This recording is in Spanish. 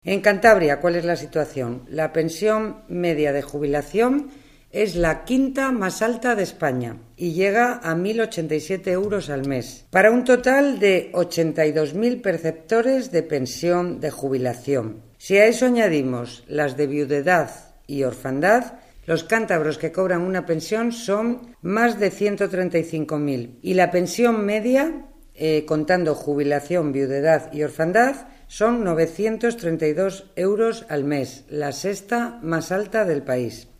En Cantabria, ¿cuál es la situación? La pensión media de jubilación es la quinta más alta de España y llega a 1.087 euros al mes, para un total de 82.000 perceptores de pensión de jubilación. Si a eso añadimos las de viudedad y orfandad, los cántabros que cobran una pensión son más de 135.000 y la pensión media, contando jubilación, viudedad y orfandad, son 932 euros al mes, la sexta más alta del país.